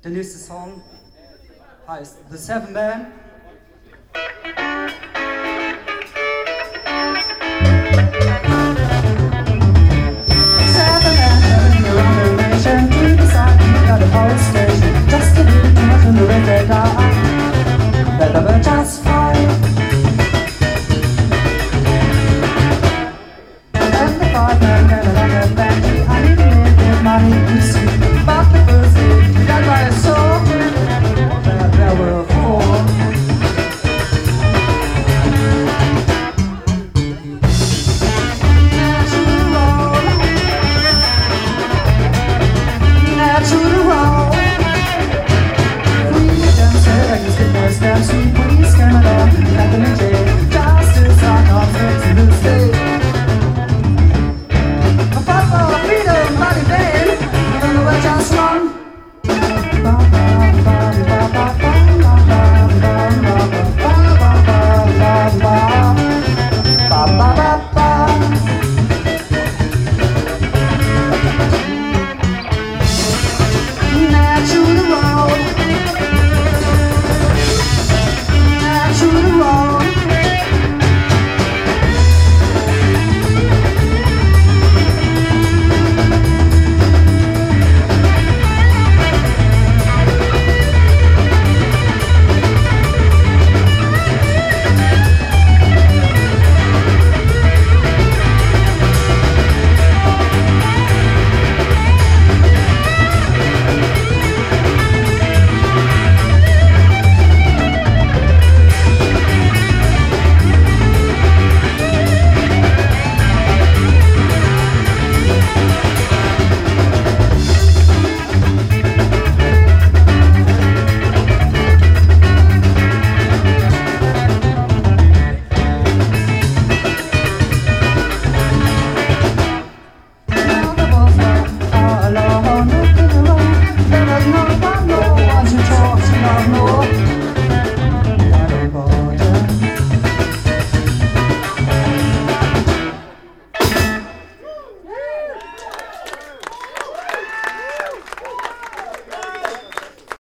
Der nächste Song heißt The Seven Man. Seven men living around the nation, we decided at the police station just to be too much in the red they die. They were just fine. And the five men gathered at the factory. I need to make their money to see. But the first thing we got by a saw, there were four. To the road, freedom said I can skip my steps.